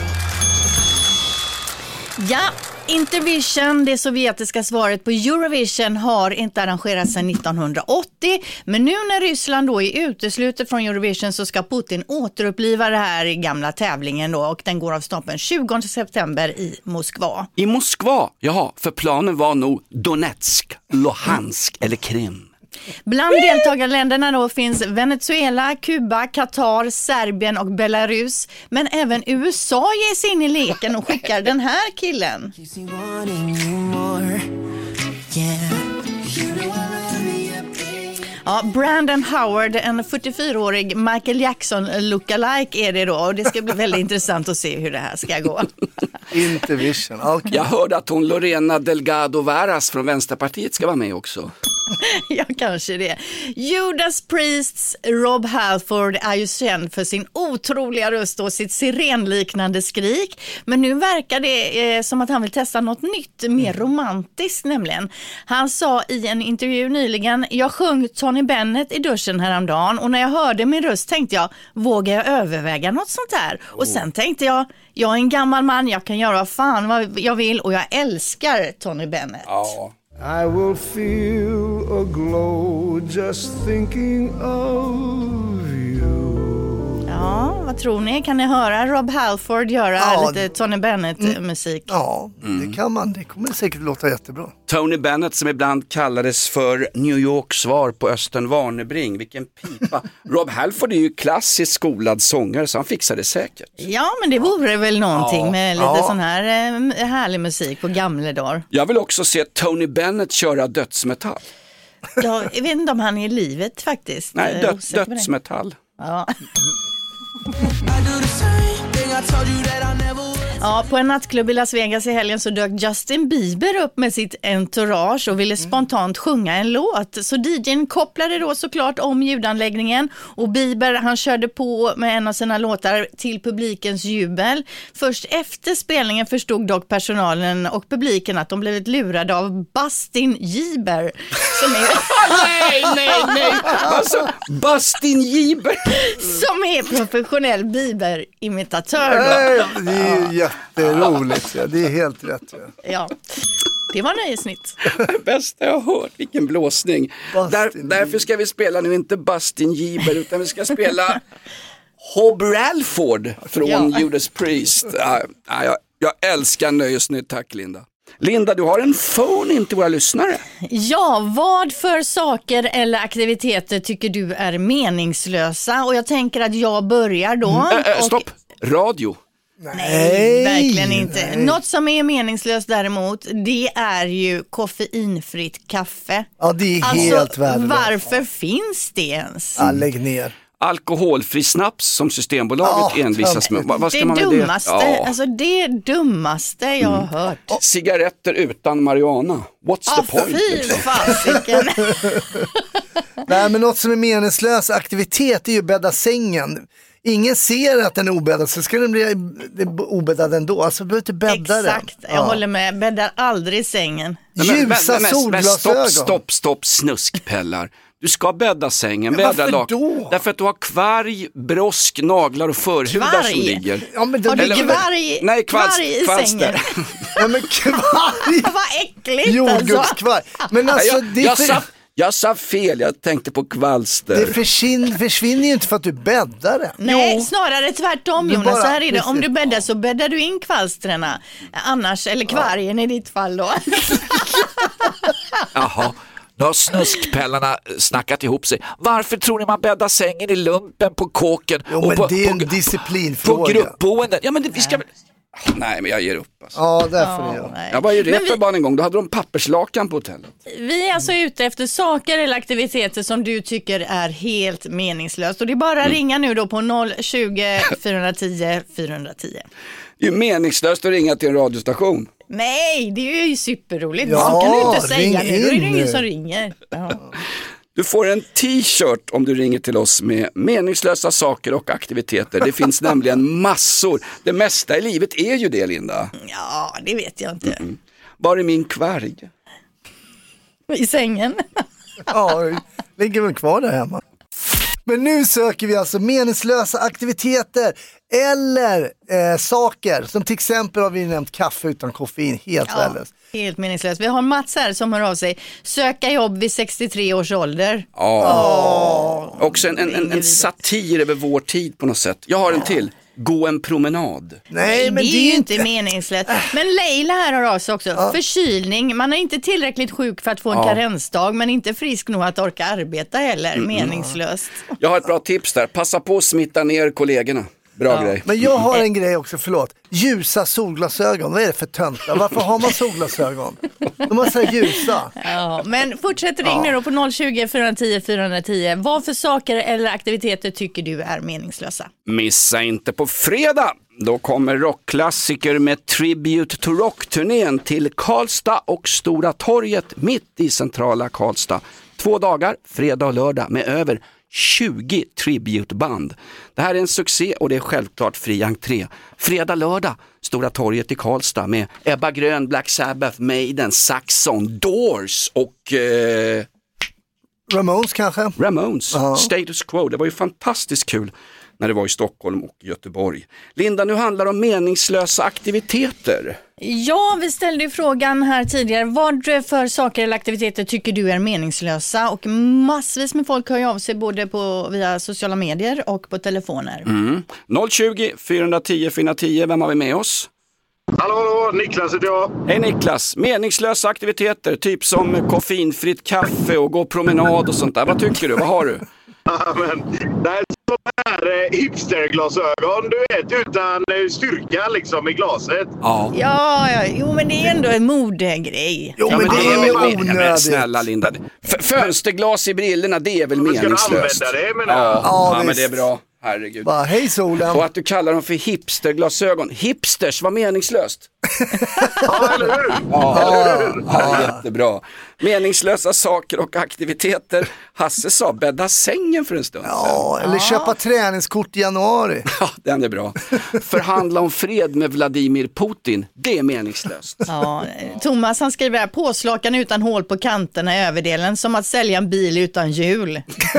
Ja, Intervision, det sovjetiska svaret på Eurovision, har inte arrangerats sedan 1980. Men nu när Ryssland då är uteslutet från Eurovision så ska Putin återuppliva det här i gamla tävlingen då, och den går av stapeln 20 september i Moskva. I Moskva, jaha, för planen var nog Donetsk, Luhansk eller Krim. Bland deltagarländerna då finns Venezuela, Kuba, Qatar, Serbien och Belarus. Men även USA ger sig in i leken och skickar den här killen. Ja, Brandon Howard, en 44-årig Michael Jackson lookalike är det då. Och det ska bli väldigt intressant att se hur det här ska gå. Intervision, okay. Jag hörde att hon Lorena Delgado Varas från Vänsterpartiet ska vara med också. Ja, kanske det. Judas Priests Rob Halford är ju känd för sin otroliga röst och sitt sirenliknande skrik. Men nu verkar det som att han vill testa något nytt, mer romantiskt nämligen. Han sa i en intervju nyligen: jag sjöng Tony Bennett i duschen häromdagen och när jag hörde min röst tänkte jag, vågar jag överväga något sånt här? Och sen tänkte jag är en gammal man, jag kan göra vad fan vad jag vill och jag älskar Tony Bennett. Ja. I will feel a glow just thinking of you. Ja, vad tror ni? Kan ni höra Rob Halford göra lite Tony Bennett-musik? Ja, det kan man. Det kommer säkert låta jättebra. Tony Bennett som ibland kallades för New Yorks svar på Östen Warnerbring. Vilken pipa. Rob Halford är ju klassiskt skolad sångare så han fixar det säkert. Ja, men det vore väl någonting med lite sån här härlig musik på gamla dagar. Jag vill också se Tony Bennett köra dödsmetall. Jag vet inte om han är i livet faktiskt. Nej, dödsmetall. Ja. Ja, på en nattklubb i Las Vegas i helgen så dök Justin Bieber upp med sitt entourage och ville spontant sjunga en låt. Så DJn kopplade då såklart om ljudanläggningen och Bieber han körde på med en av sina låtar till publikens jubel. Först efter spelningen förstod dock personalen och publiken att de blivit lurade av Bustin Bieber som är... nej. Alltså, Bustin Bieber. Som är professionell Bieber-imitatör då. Det är ju jätteroligt. Ja, det är helt rätt. Ja, det var nöjesnitt. Bästa jag har hört, vilken blåsning. Därför ska vi spela nu inte Bustin Bieber utan vi ska spela Rob Halford från Judas Priest. Jag älskar nöjesnytt, tack Linda. Linda, du har en phone in till våra lyssnare. Ja, vad för saker eller aktiviteter tycker du är meningslösa? Och jag tänker att jag börjar då. Stopp, radio. Nej, verkligen inte. Något som är meningslöst däremot, det är ju koffeinfritt kaffe. Ja, det är helt värdelöst. Varför finns det ens? Ja, lägg ner. Alkoholfri snaps som Systembolaget envisas med. Vad ska man med det? Alltså det dummaste jag har hört. Cigaretter utan marijuana. What's the point? Fy fasiken. Nej, men något som är meningslös aktivitet är ju bädda sängen. Ingen ser att den är obäddad så ska den bli obäddad ändå. Alltså behöver inte bädda den. Exakt, jag håller med. Bäddar aldrig i sängen. Ljusa solglasögon. Stopp, snuskpellar. Du ska bädda sängen, bädda då? Därför att du har kvarg, brosk, naglar och förhudar som ligger. Ja, men har du kvarg? Nej, kvarg i sängen? Ja, men kvarg. Vad äckligt jordgubbskvarg. Men alltså, jag sa fel, jag tänkte på kvalster. Det försvinner ju inte för att du bäddar det. Nej, snarare tvärtom Jonas. Så här är det. Om du bäddar så bäddar du in kvalstrena. Annars, eller kvargen i ditt fall då. Jaha. Nu har snuskpellarna snackat ihop sig. Varför tror ni man bäddar sängen i lumpen på kåken? Men det är en disciplinfråga. På gruppboenden. Ja, men vi ska väl... Nej, men jag ger upp alltså. Ja, därför är jag. Jag var ju reeperbahn en gång, då hade de papperslakan på hotellet. Vi är alltså ute efter saker eller aktiviteter som du tycker är helt meningslöst. Och det är bara att ringa nu då på 020 410 410. Det är ju meningslöst att ringa till en radiostation. Nej, det är ju superroligt. Ja, så kan du inte säga ring nu, då är det in ingen nu. som ringer. Ja. Du får en t-shirt om du ringer till oss med meningslösa saker och aktiviteter. Det finns nämligen massor. Det mesta i livet är ju det, Linda. Ja, det vet jag inte. Var är min kvarg? I sängen. Ja, ligger väl kvar där hemma. Men nu söker vi alltså meningslösa aktiviteter eller saker. Som till exempel har vi nämnt kaffe utan koffein, helt värdelöst. Helt meningslöst. Vi har Mats här som hör av sig. Söka jobb vid 63 års ålder. Ja. Också en satir över vår tid på något sätt. Jag har en till. Gå en promenad. Nej, men det är ju inte meningslöst. Men Leila här har av sig också. Förkylning. Man är inte tillräckligt sjuk för att få en karensdag, men inte frisk nog att orka arbeta heller. Meningslöst. Jag har ett bra tips där. Passa på att smitta ner kollegorna. Bra grej. Men jag har en grej också, förlåt. Ljusa solglasögon, vad är det för töntar? Varför har man solglasögon? De har så här ljusa. Ja, men fortsätt ring nu då på 020 410 410. Vad för saker eller aktiviteter tycker du är meningslösa? Missa inte på fredag. Då kommer rockklassiker med Tribute to Rock-turnén till Karlstad och Stora torget mitt i centrala Karlstad. 2 dagar, fredag och lördag, med över 20 tributeband. Det här är en succé och det är självklart fri entré. Fredag, lördag, Stora torget i Karlstad med Ebba Grön, Black Sabbath, Maiden, Saxon, Doors och... Ramones kanske? Ramones, Status Quo. Det var ju fantastiskt kul när det var i Stockholm och Göteborg. Linda, nu handlar det om meningslösa aktiviteter. Ja, vi ställde ju frågan här tidigare. Vad för saker eller aktiviteter tycker du är meningslösa? Och massvis med folk hör ju av sig både via sociala medier och på telefoner. 020 410 410, vem har vi med oss? Hallå, Niklas heter jag. Hej Niklas, meningslösa aktiviteter, typ som koffeinfritt kaffe och gå promenad och sånt där. Vad tycker du? Vad har du? Ja, men det är så här hipsterglasögon, du vet, utan styrka liksom i glaset. Ja, jo men det är ändå en modegrej. Jo, men det är ju onödigt. Men snälla Linda, fönsterglas i brillorna, det är väl meningslöst? Ska du använda det, menar jag? Ja, men det är bra. Herregud. Bara, hej solen. Och att du kallar dem för hipsterglasögon. Hipsters, var meningslöst. Ja, eller hur? Ja, jättebra. Meningslösa saker och aktiviteter. Hasse sa bädda sängen för en stund. Ja, eller köpa träningskort i januari. Ja, den är bra. Förhandla om fred med Vladimir Putin. Det är meningslöst. Ja, Thomas han skriver här, påslakan utan hål på kanterna i överdelen, som att sälja en bil utan hjul.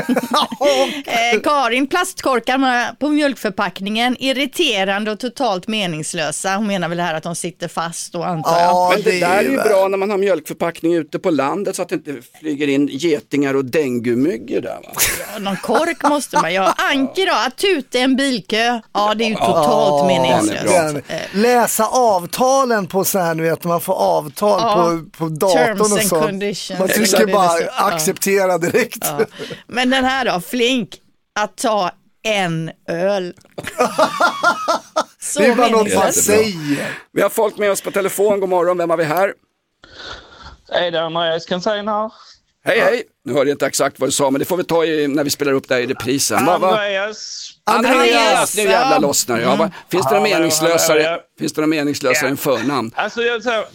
Karin, plastkorkar på mjölkförpackningen, irriterande och totalt meningslösa. Hon menar väl här att de sitter fast då, antar jag. Men det där är ju bra när man har mjölkförpackning ute på landet så att det inte flyger in getingar och denguemyggor där, va? Ja, någon kork måste man göra. Anke då, att tuta en bilkö. Ja, det är ju totalt meningslöst. Läsa avtalen på så här, nu vet man får avtal på datorn och så. Man ska bara acceptera direkt. Ja. Men den här då, flink att ta en öl. Så det är bara något man säger. Vi har folk med oss på telefon. God morgon, vem har vi här? Hej, det är Andreas Kansin här. Hej. Nu hörde jag inte exakt vad du sa, men det får vi ta när vi spelar upp det här i reprisen. Andreas, nu jävla lossnar jag. Finns det några meningslösare? Finns det några meningslösare än förnamn? Alltså jag säger...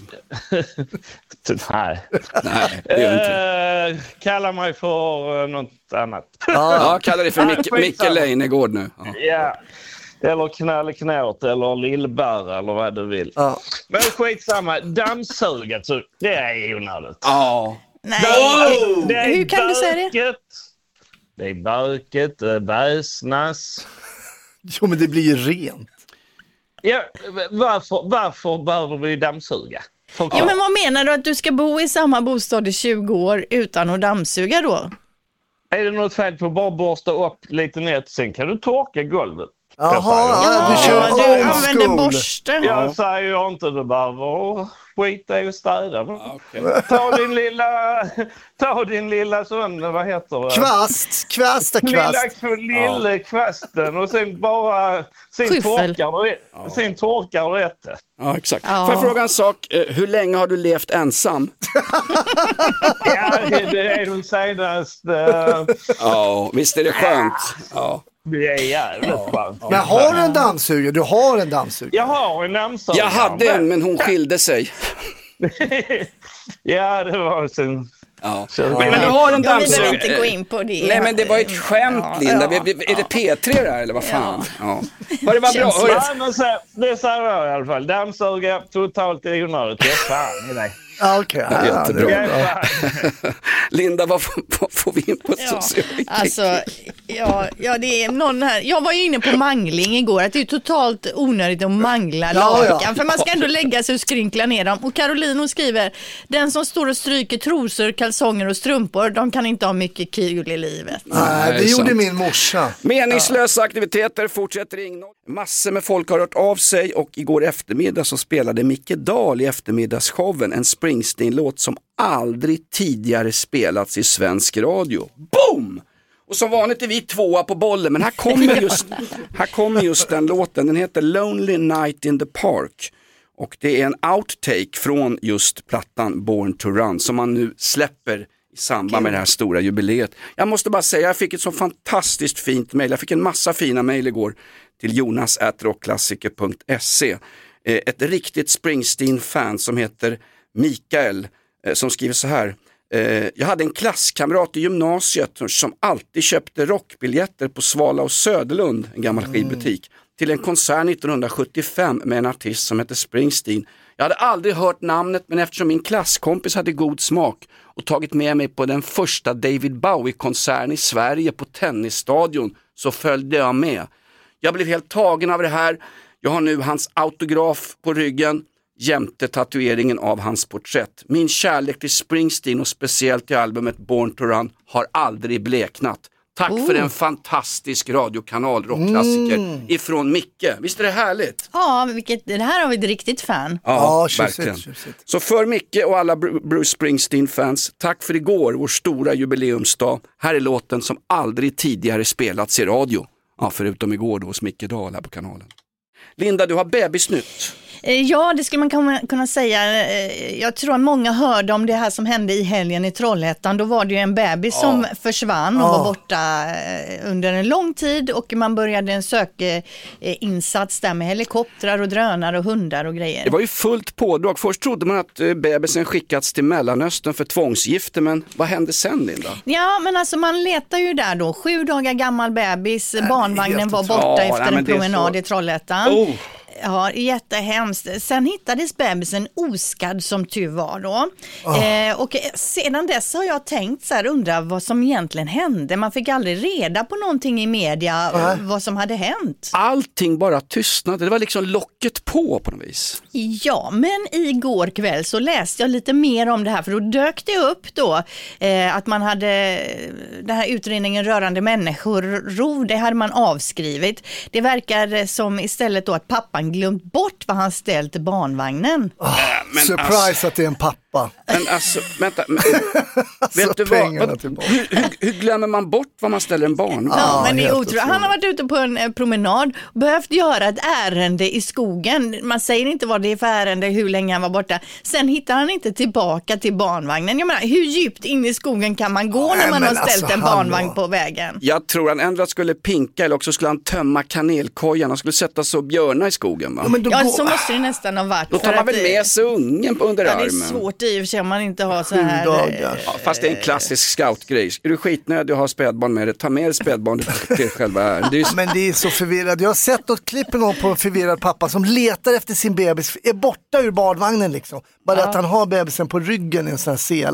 Nej, det gör inte. Kalla mig för något annat. Ja, kalla dig för Micke Leijnegård nu. Ja. Eller knallknåt eller lillbär eller vad du vill. Men skitsamma, dammsuga, det är onödigt. Nej, hur kan du säga det? Det är böket, det väsnas. Jo, men det blir ju rent. Ja, varför behöver vi dammsuga? Ja, men vad menar du, att du ska bo i samma bostad i 20 år utan att dammsuga då? Är det något fel på att bara borsta upp lite nätt, sen kan du torka golvet? Jaha, du kör du old använder school. borste. Jag säger ju inte du behöver skita i och städa. Ta din lilla sån, vad heter det? Kvast. Lilla kvasten och sen bara torkar du ett. Ja, exakt. Får jag fråga en sak? Hur länge har du levt ensam? Ja, det är de senaste... Ja, visst är det skönt? Ja. Det är jävligt skönt. Men har du en dammsugare? Du har en dammsugare. Jag har en dammsugare. Jag hade en, men hon skilde sig. Ja, det var sen... Ja. Men du har en dammsugare. Vi behöver inte gå in på det. Nej, men det var ett skämt, Linda. Är det P3 där eller vad fan? Ja. Var det var bra? Ja, men det säger jag i alla fall. Dammsugare totalt onödigt. Det är fan i dig. Okej. Jättebra. Linda, vad får vi in på socialt? Alltså, det är någon här. Jag var ju inne på mangling igår. Att det är totalt onödigt att mangla lakan. För man ska ändå lägga sig och skrynkla ner dem. Och Caroline skriver, den som står och stryker trosor, kalsonger och strumpor, de kan inte ha mycket kul i livet. Nej, det gjorde min morsa. Meningslösa aktiviteter fortsätter ringa. Massor med folk har hört av sig och igår eftermiddag så spelade Micke Dahl i eftermiddagsshowen en Springsteen-låt som aldrig tidigare spelats i svensk radio. Boom! Och som vanligt är vi tvåa på bollen, men här kommer just den låten. Den heter Lonely Night in the Park. Och det är en outtake från just plattan Born to Run som man nu släpper i samband med det här stora jubileet. Jag måste bara säga, jag fick ett så fantastiskt fint mejl. Jag fick en massa fina mejl igår till jonas@rockklassiker.se. Ett riktigt Springsteen-fan som heter Mikael som skriver så här. Jag hade en klasskamrat i gymnasiet som alltid köpte rockbiljetter på Svala och Söderlund, en gammal skivbutik, till en konsert 1975 med en artist som heter Springsteen. Jag hade aldrig hört namnet, men eftersom min klasskompis hade god smak och tagit med mig på den första David Bowie-konserten i Sverige på Tennisstadion så följde jag med. Jag blev helt tagen av det här. Jag har nu hans autograf på ryggen jämte tatueringen av hans porträtt. Min kärlek till Springsteen och speciellt till albumet Born to Run har aldrig bleknat. Tack för en fantastisk radiokanal, rockklassiker ifrån Micke. Visst är det härligt? Ja, det här har vi ett riktigt fan. Ja, verkligen. Så för Micke och alla Bruce Springsteen-fans, tack för igår, vår stora jubileumsdag. Här är låten som aldrig tidigare spelats i radio. Ja, förutom igår då hos Micke Dahl här på kanalen. Linda, du har bebisnytt. Ja, det skulle man kunna säga. Jag tror att många hörde om det här som hände i helgen i Trollhättan. Då var det ju en bebis som försvann och var borta under en lång tid. Och man började en sökinsats där med helikoptrar och drönare och hundar och grejer. Det var ju fullt pådrag. Först trodde man att bebisen skickats till Mellanöstern för tvångsgifte. Men vad hände sen, Linda? Ja, men alltså man letar ju där då. 7 dagar gammal bebis. Barnvagnen var borta efter en promenad i Trollhättan. Ja, jättehemskt. Sen hittades bebisen oskadd som tur var då. Och sedan dess har jag tänkt så här, undra vad som egentligen hände. Man fick aldrig reda på någonting i media vad som hade hänt. Allting bara tystnade. Det var liksom locket på något vis. Ja, men igår kväll så läste jag lite mer om det här. För då dök det upp då att man hade den här utredningen rörande människorov. Det hade man avskrivit. Det verkar som istället då att pappan glömt bort vad han ställt i barnvagnen. Surprise att det är en pappa. Men alltså, vänta. Vet du vad? Hur glömmer man bort vad man ställer en barnvagn? Ja, men det är otroligt. Han har varit ute på en promenad och behövt göra ett ärende i skogen. Man säger inte vad det är för ärende, hur länge han var borta. Sen hittar han inte tillbaka till barnvagnen. Jag menar, hur djupt in i skogen kan man gå när man har ställt en barnvagn på vägen? Jag tror han ändå skulle pinka eller också skulle han tömma kanelkojan. Han skulle sätta så björna i skogen, va? Ja, så måste det nästan ha varit. Då tar man väl med sig ungen under armen. Det är svårt i och för sig om man inte har så här... Ja, fast det är en klassisk scoutgrej. Är du skitnödig och har spädbarn med dig, ta med dig spädbarn till själva... Men det är så förvirrad. Jag har sett något klipp en gång på en förvirrad pappa som letar efter sin bebis, är borta ur barnvagnen liksom. Bara att han har bebisen på ryggen i en sån här sele.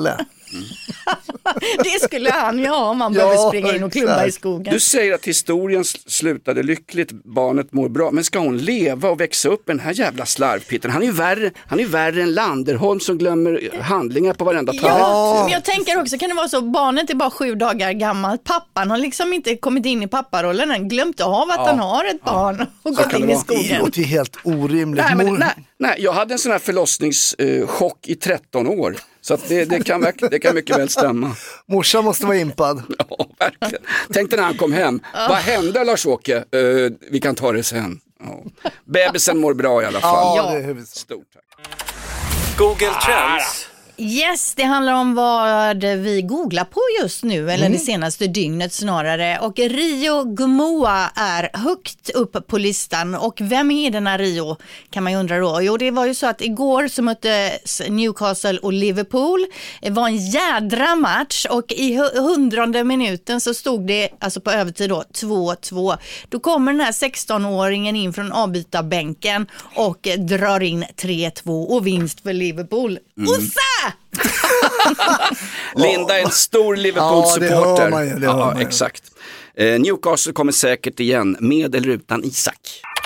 Det skulle han ju ha om man behöver springa in och klubba i skogen. Du säger att historien slutade lyckligt, barnet mår bra, men ska hon leva och växa upp med den här jävla slarvpitten? Han är värre än Landerholm som glömmer handlingar på varenda toalett. Ja, men jag tänker också, kan det vara så, barnet är bara 7 dagar gammalt, pappan har liksom inte kommit in i papparollen, han glömt av att han har ett barn och gått in i skogen. Det är helt orimligt. Nej, jag hade en sån här förlossningschock i 13 år. Så att det kan mycket väl stämma. Morsan måste vara impad. Ja, verkligen. Tänkte när han kom hem. Vad hände, Lars-Åke? Vi kan ta det sen. Ja. Bebisen mår bra i alla fall. Ja, det är stort tack. Google Trends. Yes, det handlar om vad vi googlar på just nu, eller det senaste dygnet snarare. Och Rio Gumoa är högt upp på listan. Och vem är denna Rio, kan man ju undra då. Jo, det var ju så att igår så möttes Newcastle och Liverpool. Det var en jädra match och i 100:e minuten så stod det, alltså på övertid då, 2-2. Då kommer den här 16-åringen in från avbytarbänken och drar in 3-2 och vinst för Liverpool. Ossa! Linda är en stor Liverpool-supporter. Ja, det hör man ju. Exakt. Newcastle kommer säkert igen, med eller utan Isak.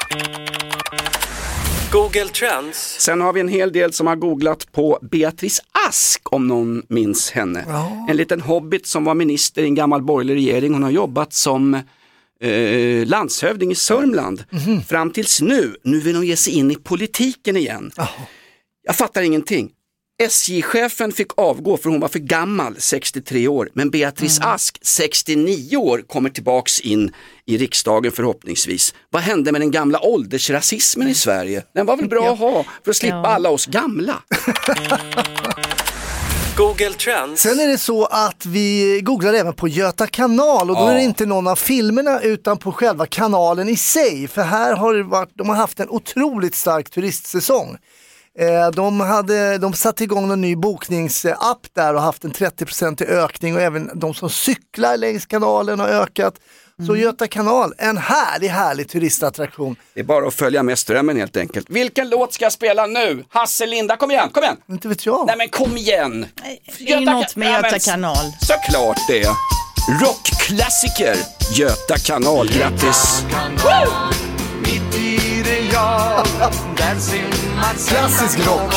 Google Trends. Sen har vi en hel del som har googlat på Beatrice Ask, om någon minns henne. En liten hobbit som var minister i en gammal borgerlig regering. Hon har jobbat som landshövding i Sörmland fram tills nu. Nu vill hon ge sig in i politiken igen. Jag fattar ingenting. SJ-chefen fick avgå för hon var för gammal, 63 år. Men Beatrice Ask, 69 år, kommer tillbaks in i riksdagen förhoppningsvis. Vad hände med den gamla åldersrasismen i Sverige? Den var väl bra att ha för att slippa alla oss gamla. Google Trends. Sen är det så att vi googlar även på Göta kanal och då är det inte någon av filmerna utan på själva kanalen i sig. För här har det varit, de har haft en otroligt stark turistsäsong. De satte igång en ny bokningsapp där och haft en 30% ökning och även de som cyklar längs kanalen har ökat. Så Göta kanal, en härlig turistattraktion. Det är bara att följa med strömmen helt enkelt. Vilken låt ska jag spela nu? Hasse, Linda, kom igen. Inte vet jag. Nej men kom igen. Det är ju något med Göta kanal. Såklart det. Rockklassiker. Göta kanal, grattis. Mitt i det jag, där simmar klassisk rock.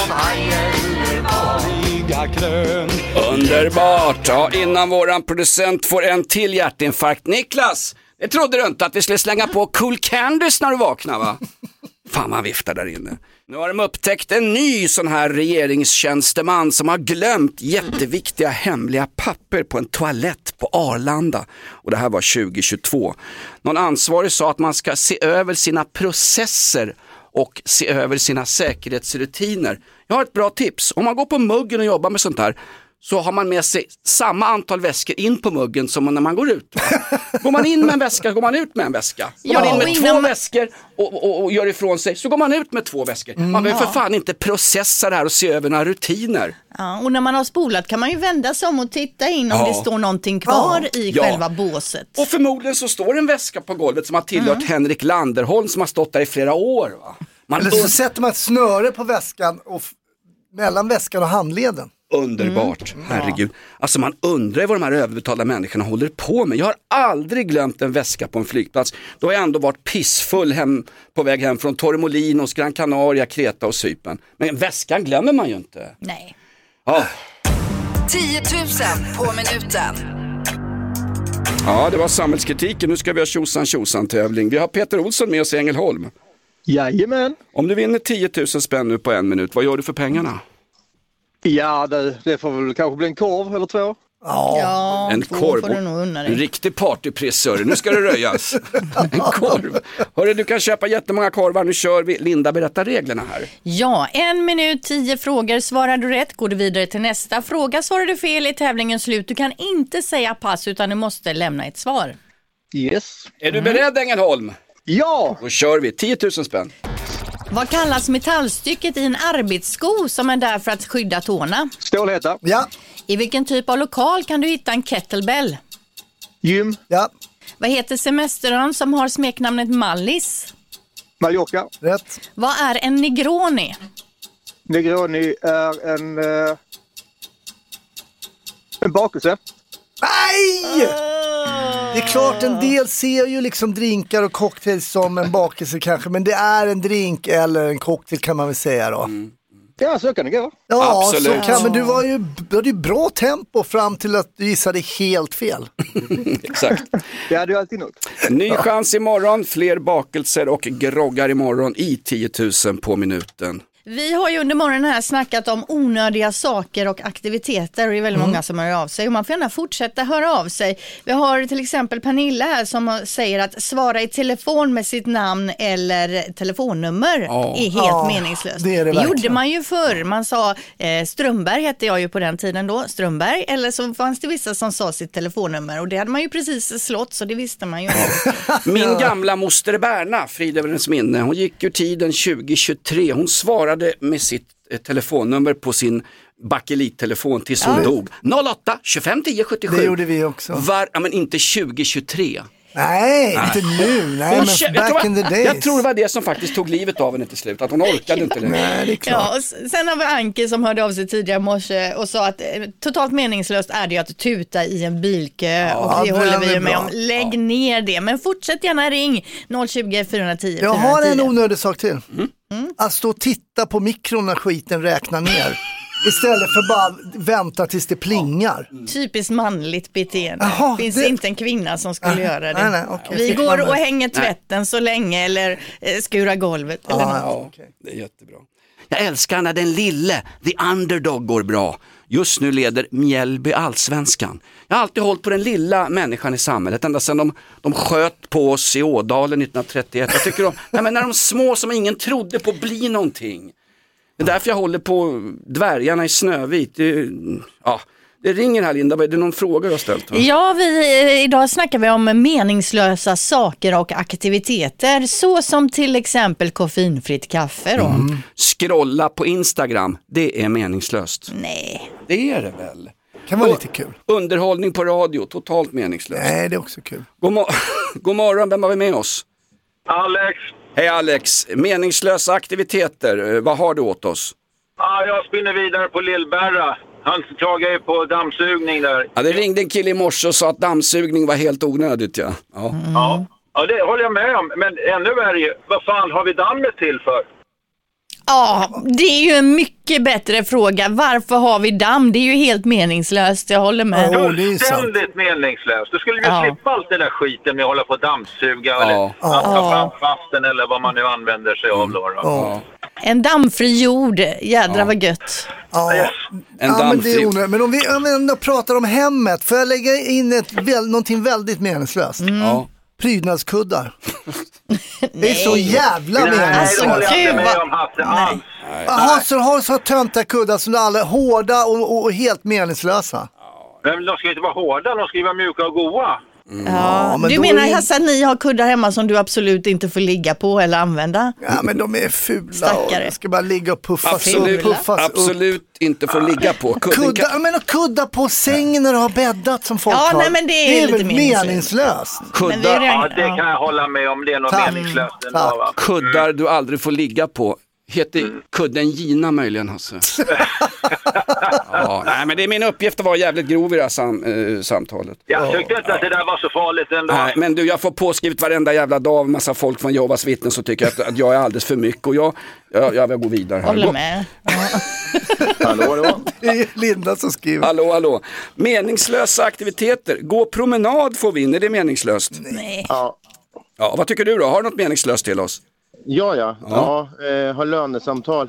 Underbart. Ja, innan våran producent får en till hjärtinfarkt. Niklas, det trodde du inte att vi skulle slänga på Cool Candies när du vaknar, va? Fan, man viftar där inne. Nu har de upptäckt en ny sån här regeringstjänsteman som har glömt jätteviktiga hemliga papper på en toalett på Arlanda. Och det här var 2022. Någon ansvarig sa att man ska se över sina processer och se över sina säkerhetsrutiner. Jag har ett bra tips. Om man går på muggen och jobbar med sånt här så har man med sig samma antal väskor in på muggen som när man går ut. Går man in med en väska, går man ut med en väska. Går man in med 2 väskor och gör ifrån sig, så går man ut med 2 väskor. Man behöver för fan inte processa det här och se över några rutiner. Ja, och när man har spolat kan man ju vända sig om och titta in om det står någonting kvar i själva båset. Och förmodligen så står en väska på golvet som har tillhört Henrik Landerholm som har stått där i flera år. Va? Eller så sätter man ett snöre på väskan och mellan väskan och handleden. Underbart, herregud. Alltså man undrar vad de här överbetalda människorna håller på med. Jag har aldrig glömt en väska på en flygplats. Då har jag ändå varit pissfull på väg hem från Torremolinos, Gran Canaria, Kreta och Cypern. Men väskan glömmer man ju inte. Nej. Ja. 10 000 på minuten. Ja, det var samhällskritiken. Nu ska vi ha tjosan-tjosan-tävling. Vi har Peter Olsson med oss i Ängelholm. Jajamän. Om du vinner 10 000 spänn nu på 1 minut, vad gör du för pengarna? Ja, det får väl kanske bli en korv eller 2. Ja, en korv. Får du nog unna dig. En riktig partypressör. Nu ska det röjas. En korv. Hörru, du kan köpa jättemånga korvar. Nu kör vi. Linda, berätta reglerna här. Ja, 1 minut, 10 frågor. Svarar du rätt går du vidare till nästa fråga. Svarar du fel är tävlingen slut. Du kan inte säga pass utan du måste lämna ett svar. Yes. Är du beredd, Ängelholm? Ja. Då kör vi. 10 000 spänn. Vad kallas metallstycket i en arbetssko som är där för att skydda tårna? Stålhätta. Ja. I vilken typ av lokal kan du hitta en kettlebell? Gym. Ja. Vad heter semesterön som har smeknamnet Mallis? Mallorca. Rätt. Vad är en negroni? Negroni är en En bakelse. Nej! Det är klart, en del ser ju liksom drinkar och cocktails som en bakelse kanske, men det är en drink eller en cocktail kan man väl säga då. Ja, så kan det gå. Ja, absolut. Men du hade ju bra tempo fram till att du gissade helt fel. Exakt. Det hade ju alltid något. Ny chans imorgon, fler bakelser och groggar imorgon i 10 000 på minuten. Vi har ju under morgonen här snackat om onödiga saker och aktiviteter och det är väldigt många som hör av sig och man får gärna fortsätta höra av sig. Vi har till exempel Pernilla här som säger att svara i telefon med sitt namn eller telefonnummer är helt meningslöst. Det gjorde man ju förr. Man sa Strömberg hette jag ju på den tiden då, Strömberg, eller så fanns det vissa som sa sitt telefonnummer och det hade man ju precis slått så det visste man ju. Min gamla moster Berna, frid över hennes minne, hon gick ur tiden 2023. Hon svarade med sitt telefonnummer på sin bakelittelefon tills hon dog. 08 25 10 77. Det gjorde vi också. Men inte 2023. Nej, inte nu. Nej, men back in the days. Jag tror det var det som faktiskt tog livet av henne till slut. Att hon orkade inte längre. Nej, det är klart. Ja, och sen har vi Anke som hörde av sig tidigare i morse och sa att totalt meningslöst är det att tuta i en bilkö. Och det håller vi med om. Lägg ner det. Men fortsätt gärna ring 020 410. Jag har en onödig sak till. Att stå och titta på mikron när skiten räknar ner. Istället för bara vänta tills det plingar. Typiskt manligt beteende. Finns inte en kvinna som skulle göra det. Nej, okay. Vi går och hänger tvätten så länge eller skurar golvet. Eller något. Okay. Det är jättebra. Jag älskar när den lille, the underdog, går bra. Just nu leder Mjällby allsvenskan. Jag har alltid hållit på den lilla människan i samhället. Ända sedan de sköt på oss i Ådalen 1931. Jag tycker när de små som ingen trodde på bli någonting. Det är därför jag håller på dvärgarna i Snövit. Det ringer här, Linda. Är det någon fråga jag har ställt? Va? Ja, idag snackar vi om meningslösa saker och aktiviteter. Så som till exempel koffeinfritt kaffe då. Scrolla på Instagram, det är meningslöst. Nej. Det är det väl. Kan vara lite kul. Underhållning på radio, totalt meningslöst. Nej, det är också kul. God morgon, vem har vi med oss? Alex. Hej Alex, meningslösa aktiviteter, vad har du åt oss? Jag spinner vidare på Lillberra. Han klagar ju på dammsugning där. Ja, det ringde en kille i morse och sa att dammsugning var helt onödigt. Ja, det håller jag med om. Men ännu värre, vad fan har vi dammet till för? Ja, det är ju en mycket bättre fråga. Varför har vi damm? Det är ju helt meningslöst, jag håller med. Fullständigt meningslöst. Du skulle ju slippa allt det där skiten med att hålla på och dammsuga eller ta fram fasten eller vad man nu använder sig av. En dammfri jord, jädra vad gött. Men det är onödigt. Men om vi ändå pratar om hemmet, får jag lägga in någonting väldigt meningslöst? Prydnadskuddar. Det är så jävla meningslöst. Så har så tönta kuddar som är alla hårda och helt meningslösa. Men de ska inte vara hårda, de ska vara mjuka och goda. Men du menar Hasse att ni har kuddar hemma som du absolut inte får ligga på eller använda? Ja, men de är fula. Stackare. Och ska bara ligga och puffas absolut inte får ligga på. Kudda på sängen när du har bäddat som folk har. Nej, men det är väl meningslöst. Kuddar, det kan jag hålla med om. Det är något meningslöst ändå, va? Kuddar du aldrig får ligga på. Heter kudden Gina möjligen, Hasse? Nej, men det är min uppgift att vara jävligt grov i det här samtalet. Jag tyckte inte att det där var så farligt ändå. Nej, men du, jag får påskrivet varenda jävla dag av massa folk från Jehovas vittnen som tycker att jag är alldeles för mycket. Och jag vill gå vidare här. Håller med. Hallå. Det är Linda som skriver. Hallå. Meningslösa aktiviteter. Gå promenad får vi in. Är det meningslöst? Nej. Ja, vad tycker du då? Har du något meningslöst till oss? Ja, har lönesamtal.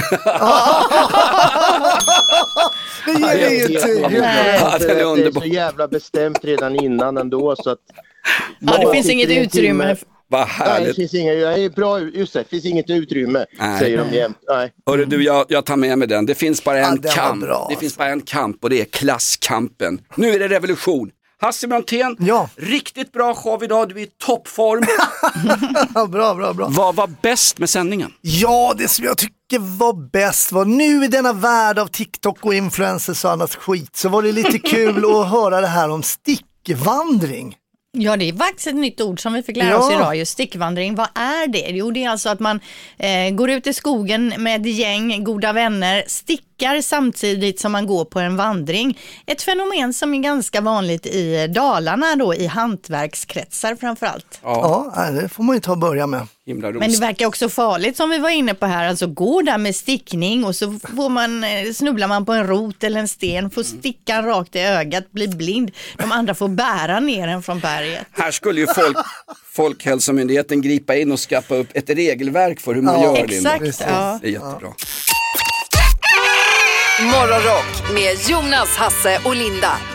Det ger ingenting. Det är så jävla bestämt redan innan ändå så att... det finns inget utrymme. Vad härligt. Det finns inget, bra, just det, finns inget utrymme, säger de jämt. Hörru du, jag tar med mig den. Det finns bara en kamp. Det finns bara en kamp och det är klasskampen. Nu är det revolution. Hasse Brontén, riktigt bra show idag, du är i toppform. Bra. Vad var bäst med sändningen? Ja, det som jag tycker var bäst var nu i denna värld av TikTok och influencers och annat skit så var det lite kul att höra det här om stickvandring. Ja, det är faktiskt ett nytt ord som vi fick lära oss idag, just stickvandring. Vad är det? Jo, det är alltså att man går ut i skogen med ett gäng goda vänner, stickar stickar samtidigt som man går på en vandring. Ett fenomen som är ganska vanligt i Dalarna då, i hantverkskretsar framförallt. Ja, det får man ju ta och börja med. Men det verkar också farligt som vi var inne på här, alltså gå där med stickning och så snubblar man på en rot eller en sten, får stickan rakt i ögat, blir blind. De andra får bära ner den från berget. Här skulle ju Folkhälsomyndigheten gripa in och skaffa upp ett regelverk för hur man gör det. Exakt, ja. Det är jättebra. Morgonrock med Jonas, Hasse och Linda.